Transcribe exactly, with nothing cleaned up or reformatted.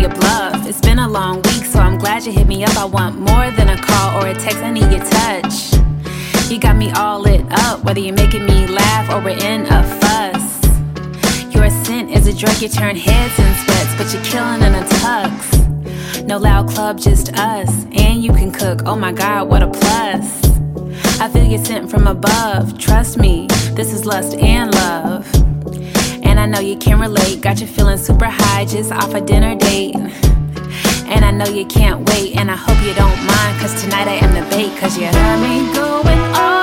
your bluff. It's been a long week, so I'm glad you hit me up. I want more than a call or a text, I need your touch. You got me all lit up, whether you're making me laugh or we're in a fuss. Your scent is a drug, you turn heads in sweats, but you're killing in a tux. No loud club, just us, and you can cook, oh my god, what a plus. I feel your scent from above, trust me, this is lust and love. And I know you can relate, got you feeling super high just off a dinner date. And I know you can't wait, and I hope you don't mind, cause tonight I am the bait, cause you heard me going all